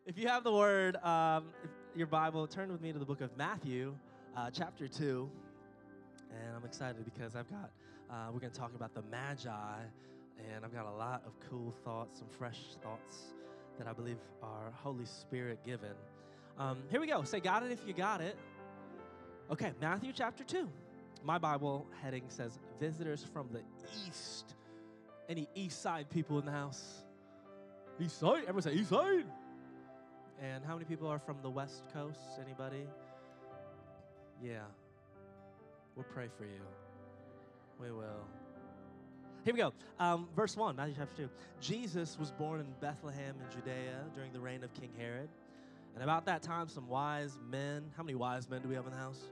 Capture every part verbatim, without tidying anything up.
If you have the word, um, if your Bible, turn with me to the book of Matthew, uh, chapter two. And I'm excited because I've got, uh, we're going to talk about the Magi, and I've got a lot of cool thoughts, some fresh thoughts that I believe are Holy Spirit given. Um, here we go. Say, got it if you got it. Okay, Matthew chapter two. My Bible heading says, visitors from the east. Any east side people in the house? East side? Everyone say east side. And how many people are from the west coast? Anybody? Yeah. We'll pray for you. We will. Here we go. Um, verse one, Matthew chapter two. Jesus was born in Bethlehem in Judea during the reign of King Herod. And about that time, some wise men, how many wise men do we have in the house?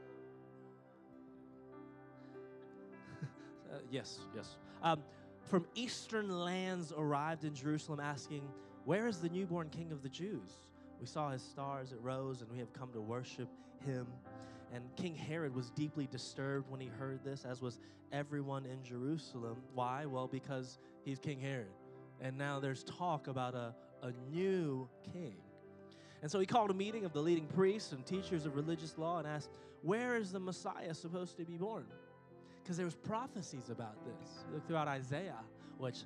uh, yes, yes. Um, from eastern lands arrived in Jerusalem asking, where is the newborn King of the Jews? We saw his star as it rose, and we have come to worship him. And King Herod was deeply disturbed when he heard this, as was everyone in Jerusalem. Why? Well, because he's King Herod. And now there's talk about a, a new king. And so he called a meeting of the leading priests and teachers of religious law and asked, where is the Messiah supposed to be born? Because there was prophecies about this. You look throughout Isaiah, which,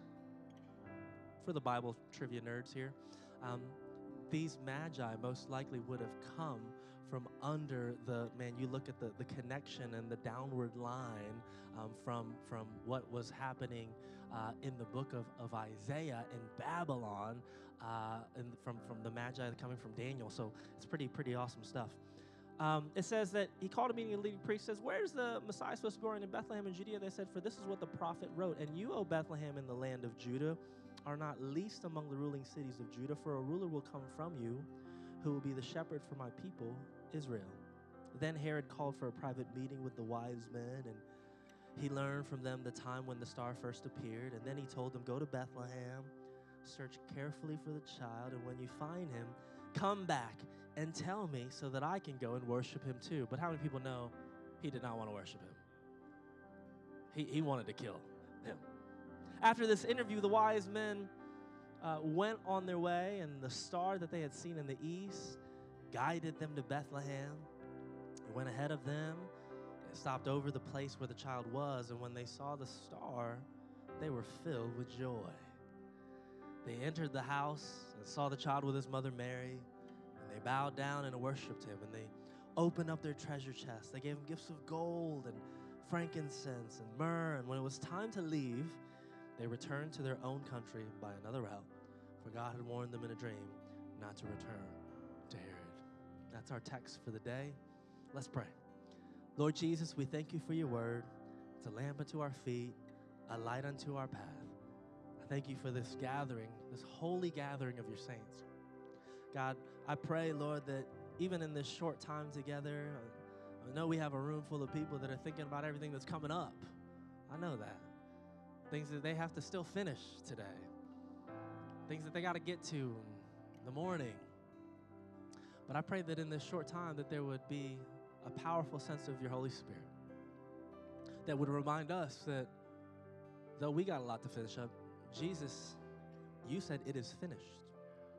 for the Bible trivia nerds here, um, these magi most likely would have come from under the, man, you look at the, the connection and the downward line um, from, from what was happening uh, in the book of, of Isaiah in Babylon, uh, and from, from the magi coming from Daniel. So it's pretty, pretty awesome stuff. Um, it says that he called a meeting of the leading priests, says, where's the Messiah supposed to be born? In Bethlehem in Judea? They said, for this is what the prophet wrote. And you, O Bethlehem, in the land of Judah, are not least among the ruling cities of Judah, for a ruler will come from you who will be the shepherd for my people, Israel. Then Herod called for a private meeting with the wise men, and he learned from them the time when the star first appeared. And then he told them, go to Bethlehem, search carefully for the child, and when you find him, come back and tell me so that I can go and worship him too. But how many people know he did not want to worship him? He, he wanted to kill him. After this interview, the wise men uh, went on their way, and the star that they had seen in the east guided them to Bethlehem. It went ahead of them. It stopped over the place where the child was, and when they saw the star, they were filled with joy. They entered the house and saw the child with his mother Mary, and they bowed down and worshiped him, and they opened up their treasure chest. They gave him gifts of gold and frankincense and myrrh, and when it was time to leave, they returned to their own country by another route, for God had warned them in a dream not to return to Herod. That's our text for the day. Let's pray. Lord Jesus, we thank you for your word. It's a lamp unto our feet, a light unto our path. I thank you for this gathering, this holy gathering of your saints. God, I pray, Lord, that even in this short time together, I know we have a room full of people that are thinking about everything that's coming up. I know that. Things that they have to still finish today. Things that they got to get to in the morning. But I pray that in this short time that there would be a powerful sense of your Holy Spirit that would remind us that though we got a lot to finish up, Jesus, you said it is finished.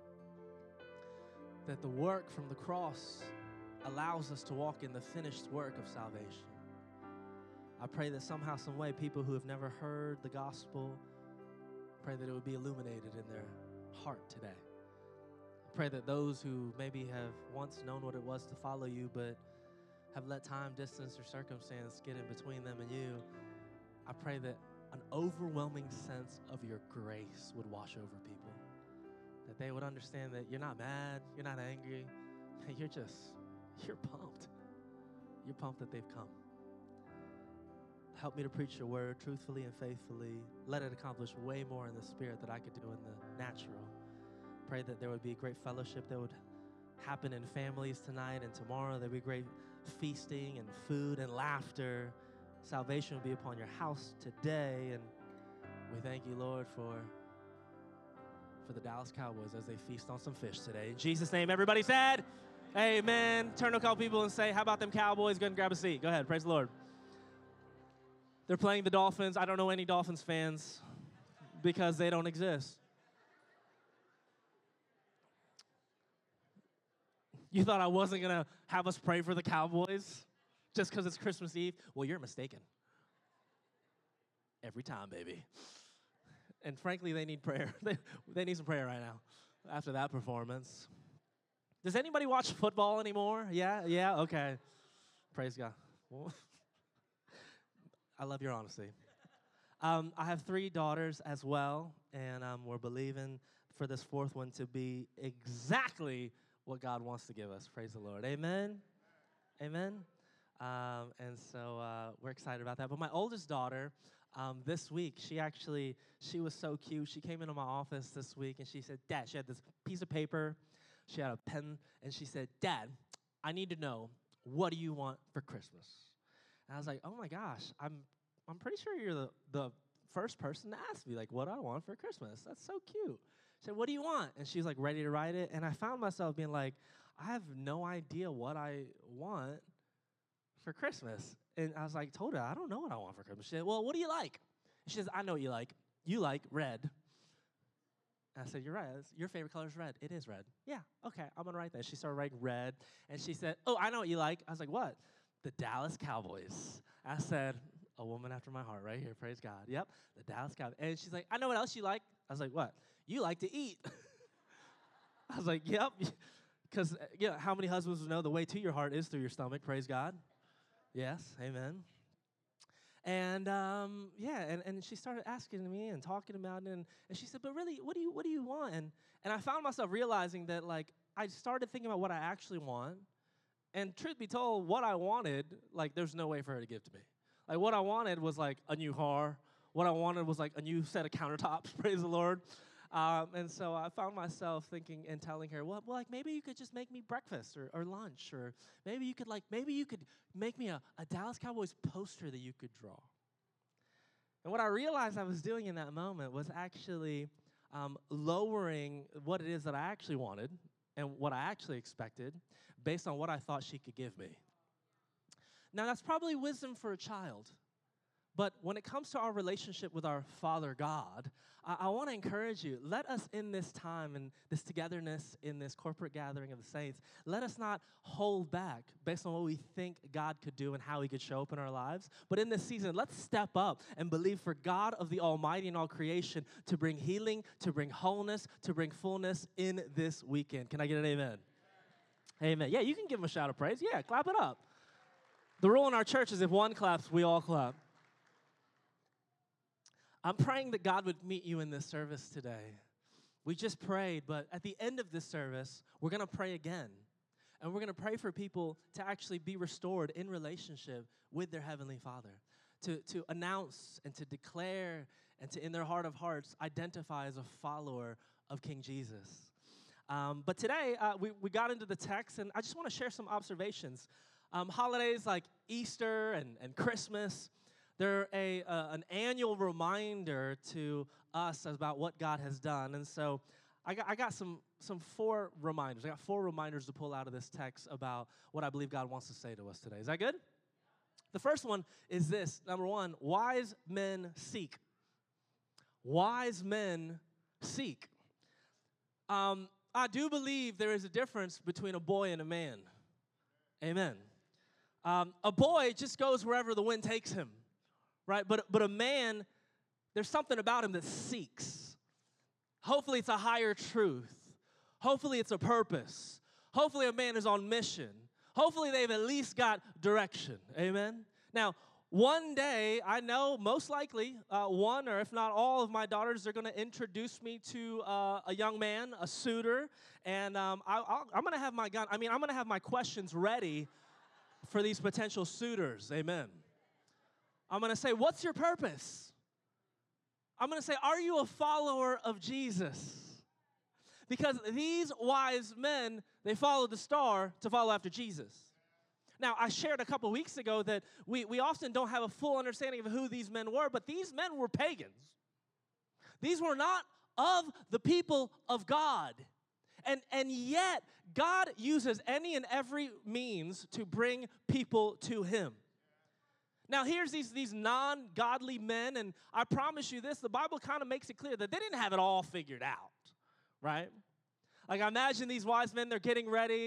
That the work from the cross allows us to walk in the finished work of salvation. I pray that somehow, some way, people who have never heard the gospel, pray that it would be illuminated in their heart today. I pray that those who maybe have once known what it was to follow you, but have let time, distance, or circumstance get in between them and you, I pray that an overwhelming sense of your grace would wash over people. That they would understand that you're not mad, you're not angry, you're just, you're pumped. You're pumped that they've come. Help me to preach your word truthfully and faithfully. Let it accomplish way more in the spirit than I could do in the natural. Pray that there would be a great fellowship that would happen in families tonight and tomorrow. There would be great feasting and food and laughter. Salvation will be upon your house today. And we thank you, Lord, for, for the Dallas Cowboys as they feast on some fish today. In Jesus' name, everybody said, amen. Turn to a couple people and say, how about them Cowboys? Go ahead and grab a seat. Go ahead. Praise the Lord. They're playing the Dolphins. I don't know any Dolphins fans because they don't exist. You thought I wasn't going to have us pray for the Cowboys just because it's Christmas Eve? Well, you're mistaken. Every time, baby. And frankly, they need prayer. they, they need some prayer right now after that performance. Does anybody watch football anymore? Yeah? Yeah? Okay. Praise God. Well, I love your honesty. Um, I have three daughters as well, and um, we're believing for this fourth one to be exactly what God wants to give us. Praise the Lord. Amen? Amen? Um, and so uh, we're excited about that. But my oldest daughter, um, this week, she actually, she was so cute. She came into my office this week, and she said, Dad, she had this piece of paper, she had a pen, and she said, Dad, I need to know, what do you want for Christmas? And I was like, oh my gosh, I'm I'm pretty sure you're the, the first person to ask me, like, what do I want for Christmas? That's so cute. She said, what do you want? And she was like ready to write it. And I found myself being like, I have no idea what I want for Christmas. And I was like, told her, I don't know what I want for Christmas. She said, well, what do you like? And she says, I know what you like. You like red. And I said, you're right. Your favorite color is red. It is red. Yeah, okay, I'm going to write that. She started writing red. And she said, oh, I know what you like. I was like, what? The Dallas Cowboys. I said, a woman after my heart right here. Praise God. Yep, the Dallas Cowboys. And she's like, I know what else you like. I was like, what? You like to eat. I was like, yep. Because, you know, how many husbands know the way to your heart is through your stomach? Praise God. Yes, amen. And, um, yeah, and, and she started asking me and talking about it. And, and she said, but really, what do you what do you want? And, and I found myself realizing that, like, I started thinking about what I actually want. And truth be told, what I wanted, like, there's no way for her to give to me. Like, what I wanted was, like, a new car. What I wanted was, like, a new set of countertops, praise the Lord. Um, and so I found myself thinking and telling her, well, well, like, maybe you could just make me breakfast or, or lunch. Or maybe you could, like, maybe you could make me a, a Dallas Cowboys poster that you could draw. And what I realized I was doing in that moment was actually um, lowering what it is that I actually wanted and what I actually expected based on what I thought she could give me. Now, that's probably wisdom for a child, but when it comes to our relationship with our Father God, I, I want to encourage you, let us in this time and this togetherness in this corporate gathering of the saints, let us not hold back based on what we think God could do and how he could show up in our lives, but in this season, let's step up and believe for God of the Almighty and all creation to bring healing, to bring wholeness, to bring fullness in this weekend. Can I get an amen? Amen. Yeah, you can give him a shout of praise. Yeah, clap it up. The rule in our church is if one claps, we all clap. I'm praying that God would meet you in this service today. We just prayed, but at the end of this service, we're going to pray again. And we're going to pray for people to actually be restored in relationship with their Heavenly Father, to, to announce and to declare and to, in their heart of hearts, identify as a follower of King Jesus. Um, but today, uh, we, we got into the text, and I just want to share some observations. Um, holidays like Easter and, and Christmas, they're a, uh, an annual reminder to us about what God has done. And so I got, I got some, some four reminders. I got four reminders to pull out of this text about what I believe God wants to say to us today. Is that good? The first one is this. Number one, wise men seek. Wise men seek. Um, I do believe there is a difference between a boy and a man. Amen. Um, a boy just goes wherever the wind takes him, right? But, but a man, there's something about him that seeks. Hopefully it's a higher truth. Hopefully it's a purpose. Hopefully a man is on mission. Hopefully they've at least got direction. Amen? Now, one day, I know most likely uh, one or if not all of my daughters are going to introduce me to uh, a young man, a suitor, and um, I, I'll, I'm going to have my gun. I mean, I'm going to have my questions ready for these potential suitors. Amen. I'm going to say, what's your purpose? I'm going to say, are you a follower of Jesus? Because these wise men, they followed the star to follow after Jesus. Now, I shared a couple weeks ago that we, we often don't have a full understanding of who these men were, but these men were pagans. These were not of the people of God. And, and yet, God uses any and every means to bring people to him. Now, here's these, these non-godly men, and I promise you this, the Bible kind of makes it clear that they didn't have it all figured out, right? Like, I imagine these wise men, they're getting ready,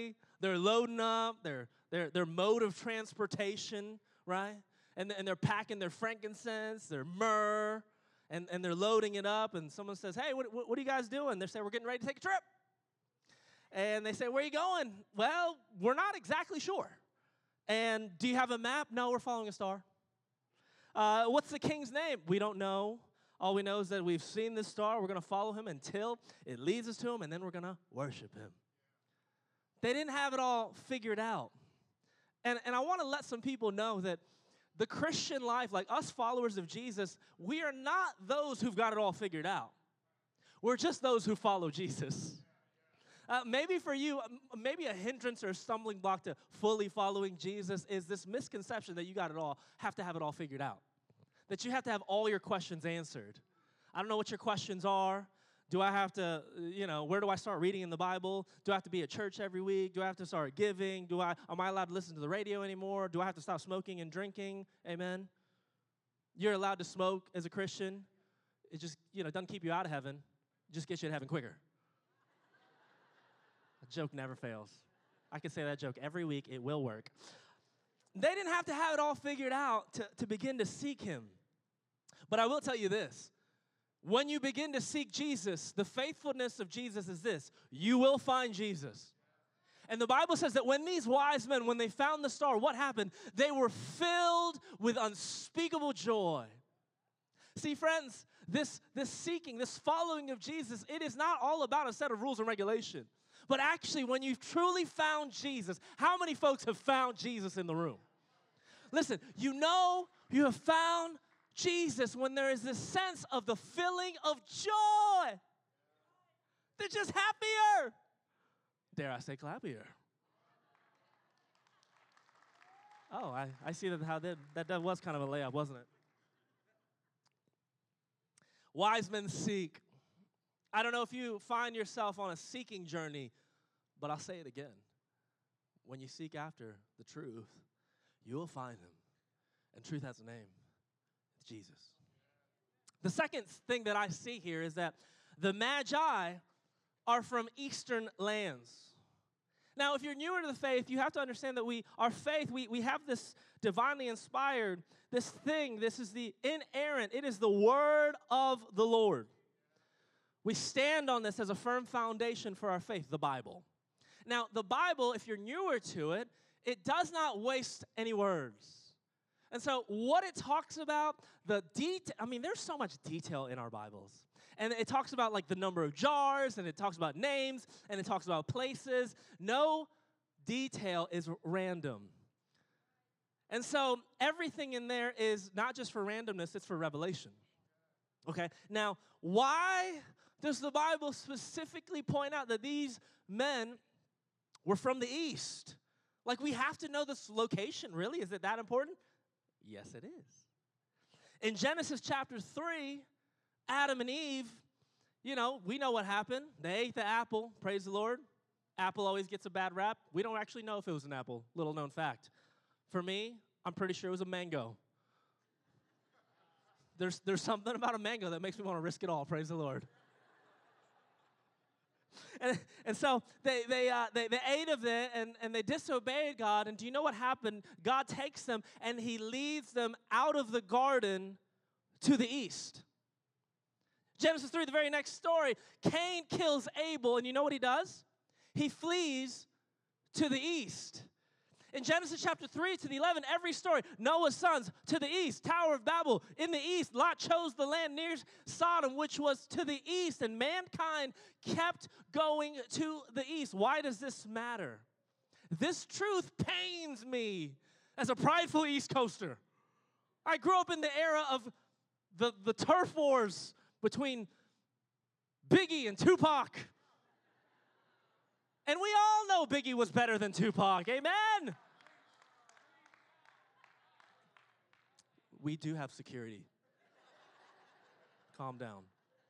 they're loading up their, their, their mode of transportation, right? And, and they're packing their frankincense, their myrrh, and, and they're loading it up. And someone says, hey, what, what, what are you guys doing? They say, we're getting ready to take a trip. And they say, where are you going? Well, we're not exactly sure. And do you have a map? No, we're following a star. Uh, what's the king's name? We don't know. All we know is that we've seen this star. We're going to follow him until it leads us to him, and then we're going to worship him. They didn't have it all figured out. And, and I want to let some people know that the Christian life, like us followers of Jesus, we are not those who've got it all figured out. We're just those who follow Jesus. Uh, maybe for you, maybe a hindrance or a stumbling block to fully following Jesus is this misconception that you got it all, have to have it all figured out. That you have to have all your questions answered. I don't know what your questions are. Do I have to, you know, where do I start reading in the Bible? Do I have to be at church every week? Do I have to start giving? Do I, am I allowed to listen to the radio anymore? Do I have to stop smoking and drinking? Amen. You're allowed to smoke as a Christian. It just, you know, doesn't keep you out of heaven. It just gets you to heaven quicker. A joke never fails. I can say that joke every week. It will work. They didn't have to have it all figured out to, to begin to seek him. But I will tell you this. When you begin to seek Jesus, the faithfulness of Jesus is this. You will find Jesus. And the Bible says that when these wise men, when they found the star, what happened? They were filled with unspeakable joy. See, friends, this, this seeking, this following of Jesus, it is not all about a set of rules and regulations. But actually, when you've truly found Jesus, how many folks have found Jesus in the room? Listen, you know you have found Jesus when there is this sense of the filling of joy. They're just happier. Dare I say clappier? Oh, I, I see that how that, that that was kind of a layup, wasn't it? Wise men seek. I don't know if you find yourself on a seeking journey, but I'll say it again. When you seek after the truth, you will find him. And truth has a name. It's Jesus. The second thing that I see here is that the Magi are from eastern lands. Now, if you're newer to the faith, you have to understand that we, our faith, we, we have this divinely inspired, this thing, this is the inerrant, it is the word of the Lord. We stand on this as a firm foundation for our faith, the Bible. Now, the Bible, if you're newer to it, it does not waste any words. And so what it talks about, the detail, I mean, there's so much detail in our Bibles. And it talks about like the number of jars, and it talks about names, and it talks about places. No detail is random. And so everything in there is not just for randomness, it's for revelation. Okay, now, why does the Bible specifically point out that these men were from the east? Like, we have to know this location, really? Is it that important? Yes, it is. In Genesis chapter three, Adam and Eve, you know, we know what happened. They ate the apple, praise the Lord. Apple always gets a bad rap. We don't actually know if it was an apple, little known fact. For me, I'm pretty sure it was a mango. There's, there's something about a mango that makes me want to risk it all, praise the Lord. And, and so they they, uh, they they ate of it, and, and they disobeyed God. And do you know what happened? God takes them, and he leads them out of the garden to the east. Genesis three, the very next story, Cain kills Abel, and you know what he does? He flees to the east. In Genesis chapter three to the eleven, every story, Noah's sons to the east, Tower of Babel in the east. Lot chose the land near Sodom, which was to the east, and mankind kept going to the east. Why does this matter? This truth pains me as a prideful East Coaster. I grew up in the era of the, the turf wars between Biggie and Tupac. And we all know Biggie was better than Tupac. Amen. We do have security. Calm down.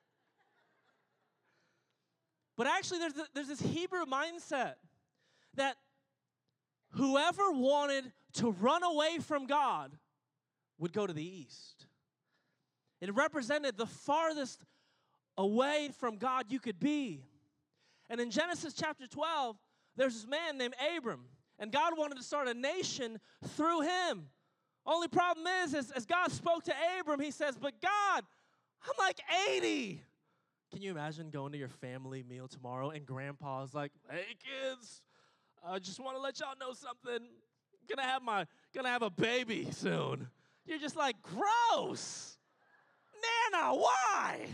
But actually, there's, a, there's this Hebrew mindset that whoever wanted to run away from God would go to the east. It represented the farthest away from God you could be. And in Genesis chapter twelve, There's this man named Abram, and God wanted to start a nation through him. Only problem is, is, as God spoke to Abram, he says, but God, I'm like eighty. Can you imagine going to your family meal tomorrow and grandpa's like, hey, kids, I just want to let y'all know something. Gonna have my, gonna have a baby soon. You're just like, gross. Nana, why?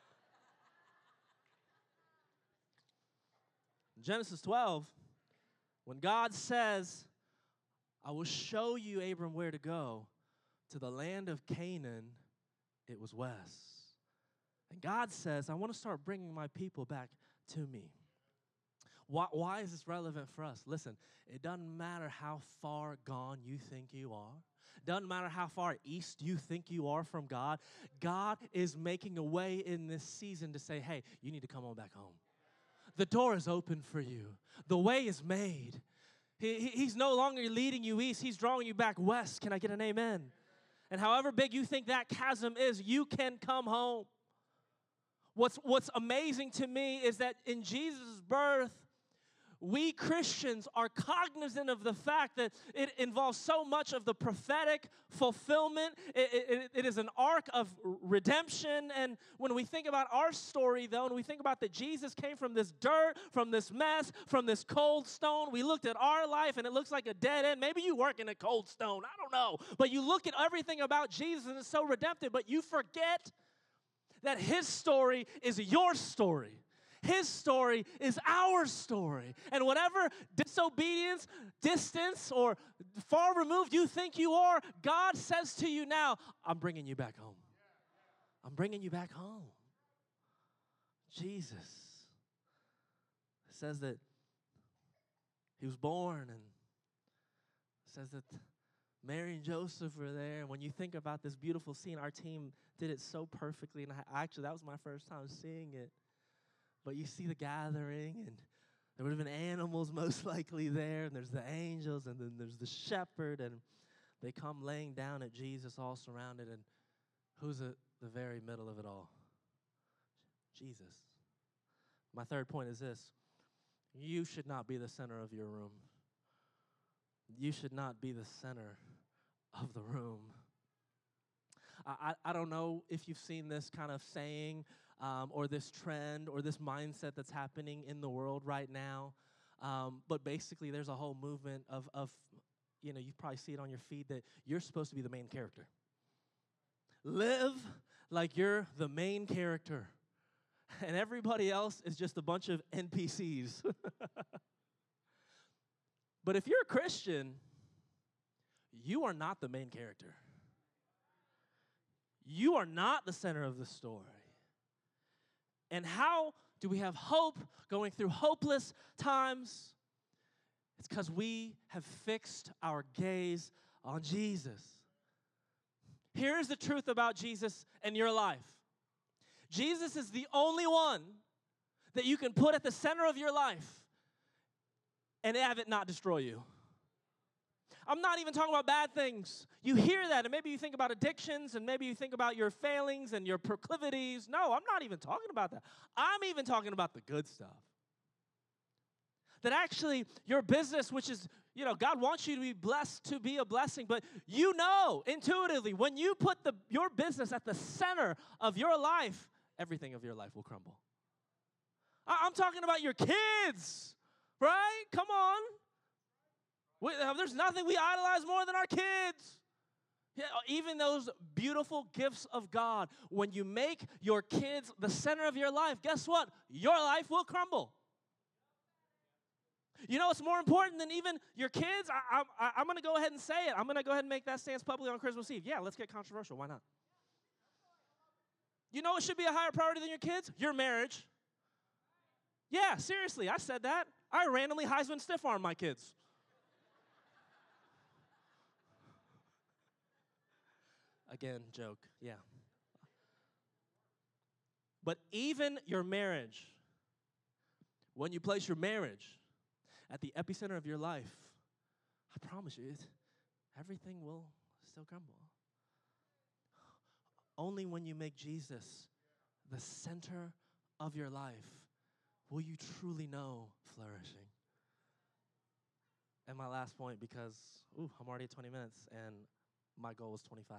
Genesis twelve, when God says, I will show you, Abram, where to go, to the land of Canaan, it was west. And God says, I want to start bringing my people back to me. Why, why is this relevant for us? Listen, it doesn't matter how far gone you think you are. Doesn't matter how far east you think you are from God. God is making a way in this season to say, hey, you need to come on back home. The door is open for you. The way is made. He, he, he's no longer leading you east. He's drawing you back west. Can I get an amen? And however big you think that chasm is, you can come home. What's, what's amazing to me is that in Jesus' birth, we Christians are cognizant of the fact that it involves so much of the prophetic fulfillment. It, it, it is an arc of redemption. And when we think about our story, though, and we think about that Jesus came from this dirt, from this mess, from this cold stone, we looked at our life and it looks like a dead end. Maybe you work in a cold stone. I don't know. But you look at everything about Jesus and it's so redemptive, but you forget that his story is your story. His story is our story. And whatever disobedience, distance, or far removed you think you are, God says to you now, I'm bringing you back home. I'm bringing you back home. Jesus says that he was born, and says that Mary and Joseph were there. And when you think about this beautiful scene, our team did it so perfectly. And I, actually, that was my first time seeing it. But you see the gathering, and there would have been animals most likely there, and there's the angels, and then there's the shepherd, and they come laying down at Jesus all surrounded, and who's at the very middle of it all? Jesus. My third point is this. You should not be the center of your room. You should not be the center of the room. I, I, I don't know if you've seen this kind of saying, Um, or this trend or this mindset that's happening in the world right now. Um, but basically, there's a whole movement of, of, you know, you probably see it on your feed that you're supposed to be the main character. Live like you're the main character. And everybody else is just a bunch of N P Cs. But if you're a Christian, you are not the main character. You are not the center of the story. And how do we have hope going through hopeless times? It's because we have fixed our gaze on Jesus. Here's the truth about Jesus and your life. Jesus is the only one that you can put at the center of your life and have it not destroy you. I'm not even talking about bad things. You hear that, and maybe you think about addictions, and maybe you think about your failings and your proclivities. No, I'm not even talking about that. I'm even talking about the good stuff. That actually your business, which is, you know, God wants you to be blessed to be a blessing, but you know intuitively when you put the your business at the center of your life, everything of your life will crumble. I, I'm talking about your kids, right? Come on. We, there's nothing we idolize more than our kids. Yeah, even those beautiful gifts of God, when you make your kids the center of your life, guess what? Your life will crumble. You know what's more important than even your kids? I, I, I'm going to go ahead and say it. I'm going to go ahead and make that stance publicly on Christmas Eve. Yeah, let's get controversial. Why not? You know what should be a higher priority than your kids? Your marriage. Yeah, seriously, I said that. I randomly Heisman stiff-arm my kids. Again, joke, yeah. But even your marriage, when you place your marriage at the epicenter of your life, I promise you, it, everything will still crumble. Only when you make Jesus the center of your life will you truly know flourishing. And my last point, because ooh, I'm already at twenty minutes, and my goal was twenty-five.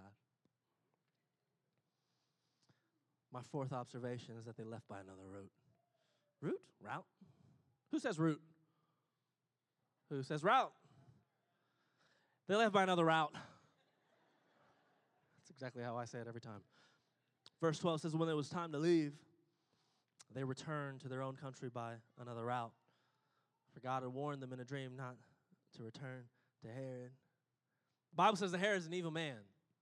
My fourth observation is that they left by another route. Route? Route? Who says route? Who says route? They left by another route. That's exactly how I say it every time. Verse twelve says, when it was time to leave, they returned to their own country by another route. For God had warned them in a dream not to return to Herod. The Bible says that Herod is an evil man.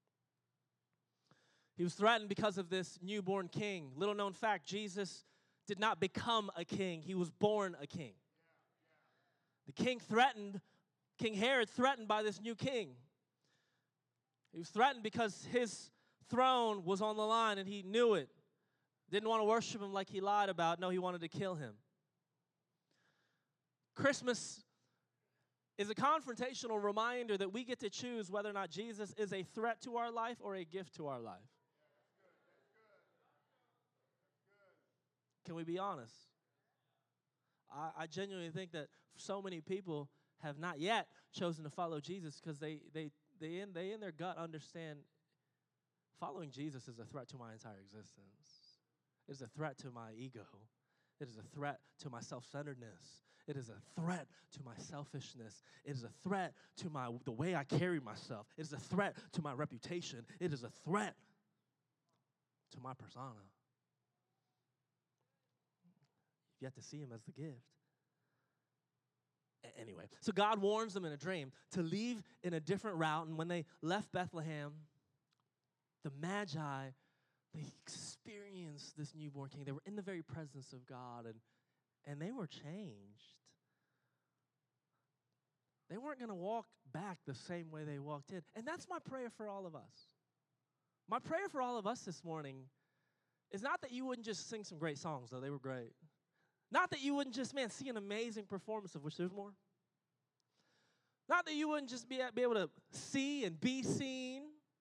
He was threatened because of this newborn king. Little known fact, Jesus did not become a king. He was born a king. The king threatened, King Herod threatened by this new king. He was threatened because his throne was on the line and he knew it. Didn't want to worship him like he lied about. No, he wanted to kill him. Christmas is a confrontational reminder that we get to choose whether or not Jesus is a threat to our life or a gift to our life. Can we be honest? I, I genuinely think that so many people have not yet chosen to follow Jesus because they, they, they, in, they in their gut understand following Jesus is a threat to my entire existence. It is a threat to my ego. It is a threat to my self-centeredness. It is a threat to my selfishness. It is a threat to my the way I carry myself. It is a threat to my reputation. It is a threat to my persona. You've yet to see him as the gift. A- anyway, so God warns them in a dream to leave in a different route. And when they left Bethlehem, the Magi, they experienced this newborn king. They were in the very presence of God, and, and they were changed. They weren't going to walk back the same way they walked in. And that's my prayer for all of us. My prayer for all of us this morning is not that you wouldn't just sing some great songs, though they were great. Not that you wouldn't just, man, see an amazing performance, of which there's more. Not that you wouldn't just be, be able to see and be seen.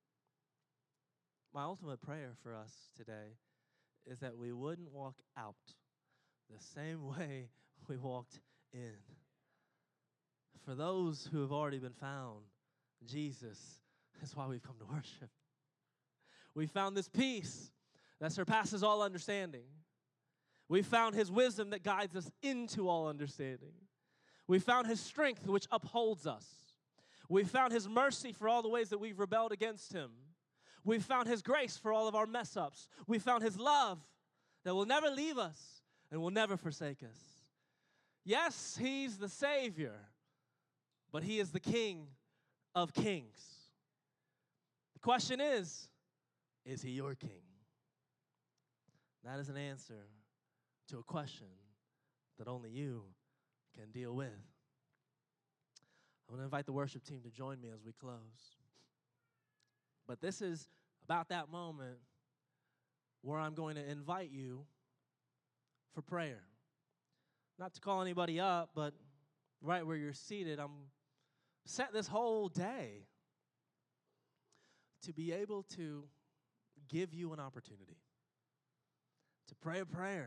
My ultimate prayer for us today is that we wouldn't walk out the same way we walked in. For those who have already been found, Jesus is why we've come to worship. We found this peace that surpasses all understanding. We found his wisdom that guides us into all understanding. We found his strength which upholds us. We found his mercy for all the ways that we've rebelled against him. We found his grace for all of our mess ups. We found his love that will never leave us and will never forsake us. Yes, he's the Savior, but he is the King of kings. The question is, is he your king? That is an answer to a question that only you can deal with. I'm going to invite the worship team to join me as we close. But this is about that moment where I'm going to invite you for prayer. Not to call anybody up, but right where you're seated, I'm set this whole day to be able to give you an opportunity to pray a prayer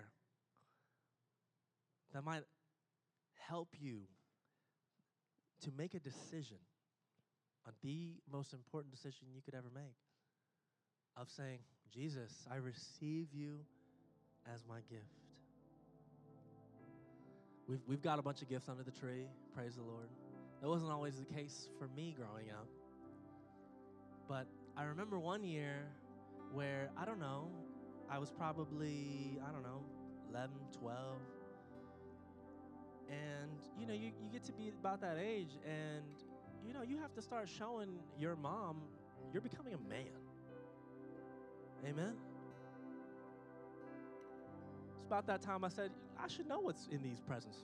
that might help you to make a decision on the most important decision you could ever make of saying, Jesus, I receive you as my gift. We've, we've got a bunch of gifts under the tree, praise the Lord. That wasn't always the case for me growing up. But I remember one year where, I don't know, I was probably, I don't know, eleven, twelve. And, you know, you, you get to be about that age, and, you know, you have to start showing your mom you're becoming a man. Amen? It's about that time I said, I should know what's in these presents.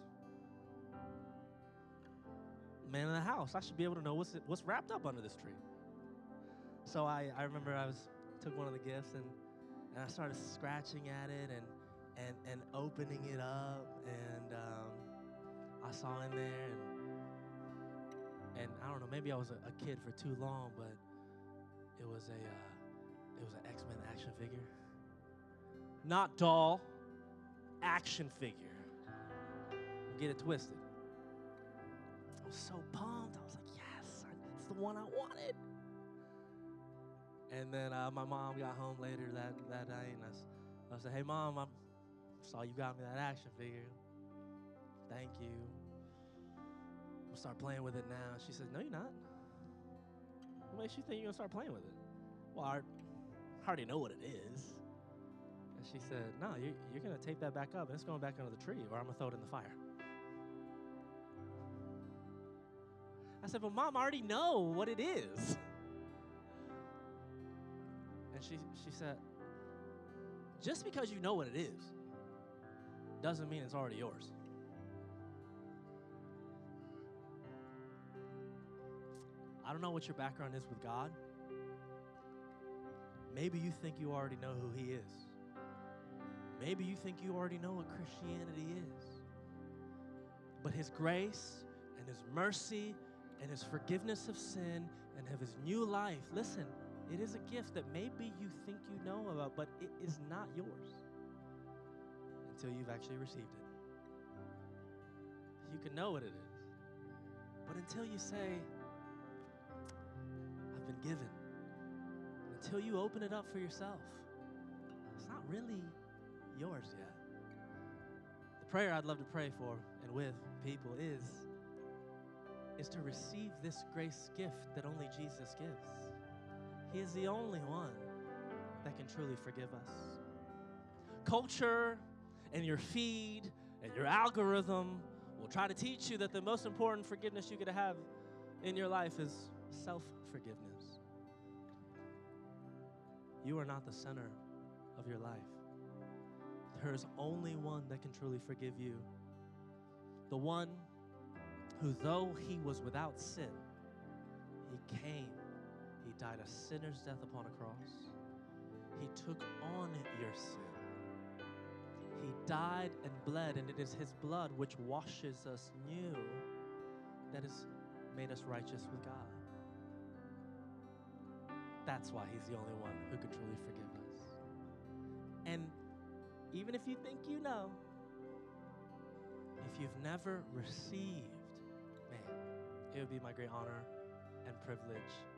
Man in the house, I should be able to know what's what's wrapped up under this tree. So I, I remember I was took one of the gifts, and, and I started scratching at it and and, and opening it up, and um, I saw in there, and, and I don't know, maybe I was a, a kid for too long, but it was a uh, it was an X-Men action figure. Not doll, action figure. Don't get it twisted. was so pumped. I was like, yes, it's the one I wanted. And then uh, my mom got home later that, that night, and I, s- I said, hey, Mom, I saw you got me that action figure. Thank you. We'll start playing with it now. She said, no, you're not. What makes you think you're going to start playing with it? Well, I already know what it is. And she said, no, you're, you're going to tape that back up, and it's going back under the tree, or I'm going to throw it in the fire. I said, but Mom, I already know what it is. And she, she said, just because you know what it is doesn't mean it's already yours. I don't know what your background is with God. Maybe you think you already know who He is. Maybe you think you already know what Christianity is. But His grace and His mercy and His forgiveness of sin and of His new life, listen, it is a gift that maybe you think you know about, but it is not yours until you've actually received it. You can know what it is, but until you say, I've been given, until you open it up for yourself, it's not really yours yet. The prayer I'd love to pray for and with people is, is to receive this grace gift that only Jesus gives. He is the only one that can truly forgive us. Culture and your feed and your algorithm will try to teach you that the most important forgiveness you could have in your life is self-forgiveness. You are not the center of your life. There is only one that can truly forgive you. The one who, though He was without sin, He came. He died a sinner's death upon a cross. He took on your sin. He died and bled, and it is His blood which washes us new, that has made us righteous with God. That's why He's the only one who can truly forgive us. And even if you think you know, if you've never received, man, it would be my great honor and privilege